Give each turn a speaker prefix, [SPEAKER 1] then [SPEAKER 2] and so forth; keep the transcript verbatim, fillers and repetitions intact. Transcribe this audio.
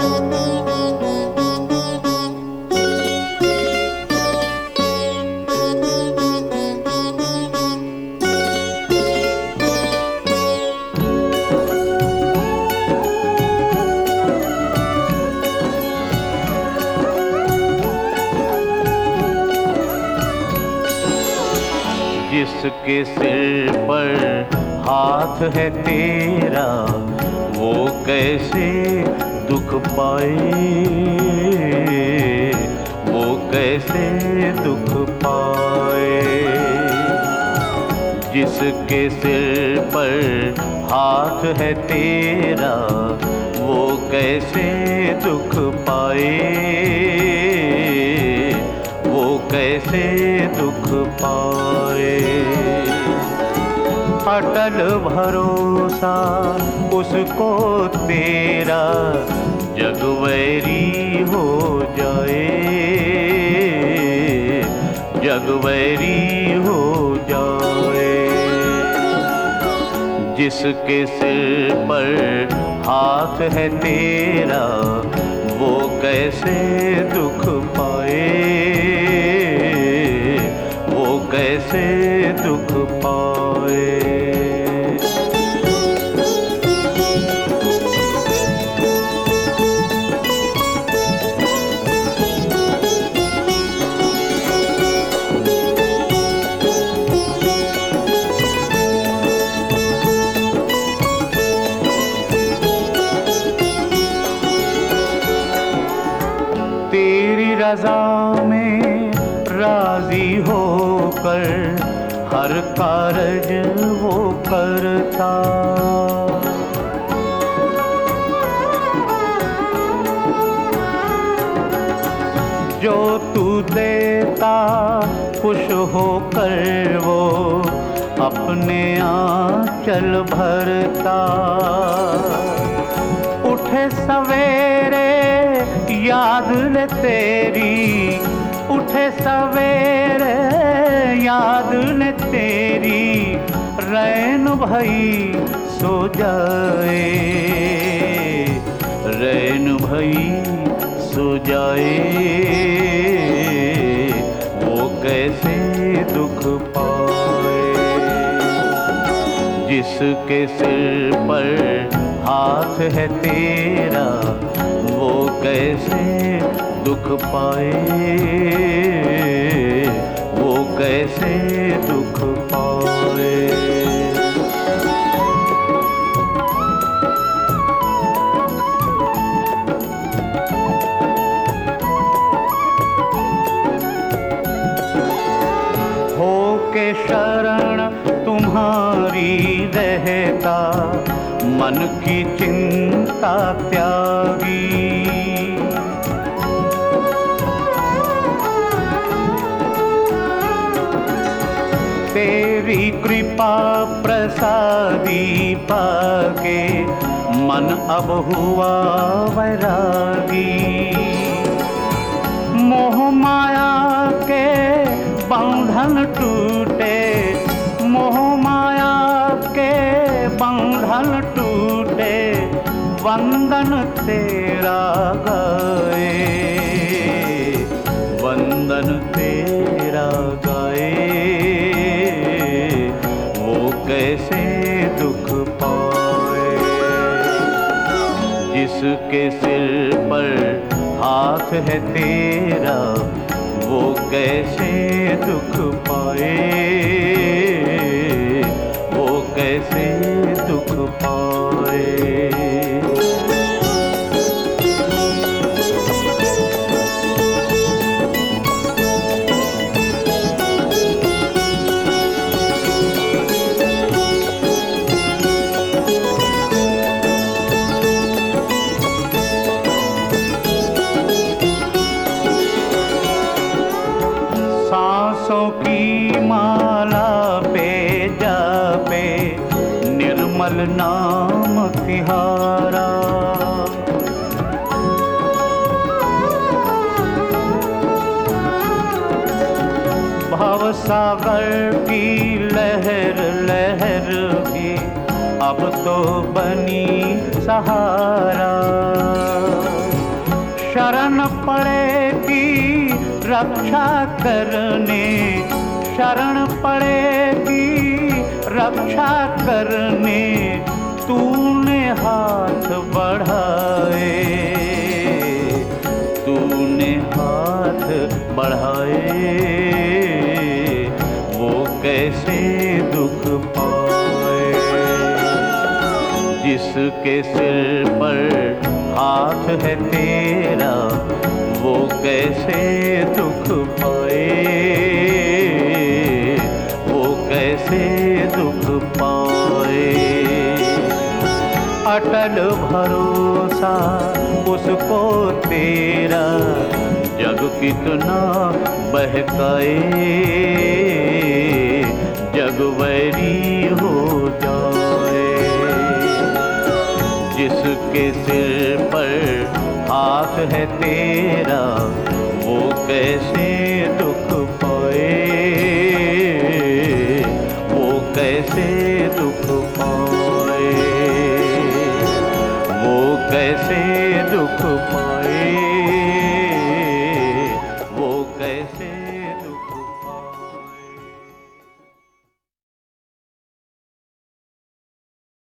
[SPEAKER 1] जिसके सिर पर हाथ है तेरा वो कैसे दुख पाए, वो कैसे दुख पाए। जिसके सिर पर हाथ है तेरा वो कैसे दुख पाए, वो कैसे दुख पाए। अटल भरोसा उसको तेरा जग वैरी हो जाए, जग वैरी हो जाए। जिसके सिर पर हाथ है तेरा वो कैसे दुख पाए, वो कैसे दुख पाए। तेरी रज़ा में राज़ी होकर हर कारज वो करता, जो तू देता खुश होकर वो अपने आंचल भरता। उठे सवेरे याद ले तेरी, उठे सवेरे याद ले तेरी, रैन भई सो जाए, रैन भई सो जाए। वो कैसे दुख पाए। जिसके सिर पर हाथ है तेरा वो कैसे दुख पाए, वो कैसे दुख पाए। हो के शरण तुम्हारी रहता मन की चिंता त्यागी। तेरी कृपा प्रसादी पाके मन अब हुआ वैरागी। मोह माया के बंधन टूटे, मोह माया के बंधन टूटे, वंदन तेरा गाए, वंदन तेरा गाए। वो कैसे दुख पाए। जिसके सिर पर हाथ है तेरा वो कैसे दुख पाए, वो कैसे दुख पाए। सांसों की माला पे जापे निर्मल नाम तिहारा। भव सागर की लहर लहर भी अब तो बनी सहारा। रक्षा करने शरण पड़ेगी, रक्षा करने तूने हाथ बढ़ाए, तूने हाथ बढ़ाए, वो कैसे दुख पाए। जिसके सिर पर हाथ है तेरा, वो कैसे दुख पाए, वो कैसे दुख पाए। अटल भरोसा उसको तेरा, जग कितना बहकाए, जग वैरी हो जाए। जिसके सिर पर हाथ है तेरा, वो कैसे दुख पाए, वो कैसे दुख पाए, वो कैसे दुख पाए, वो कैसे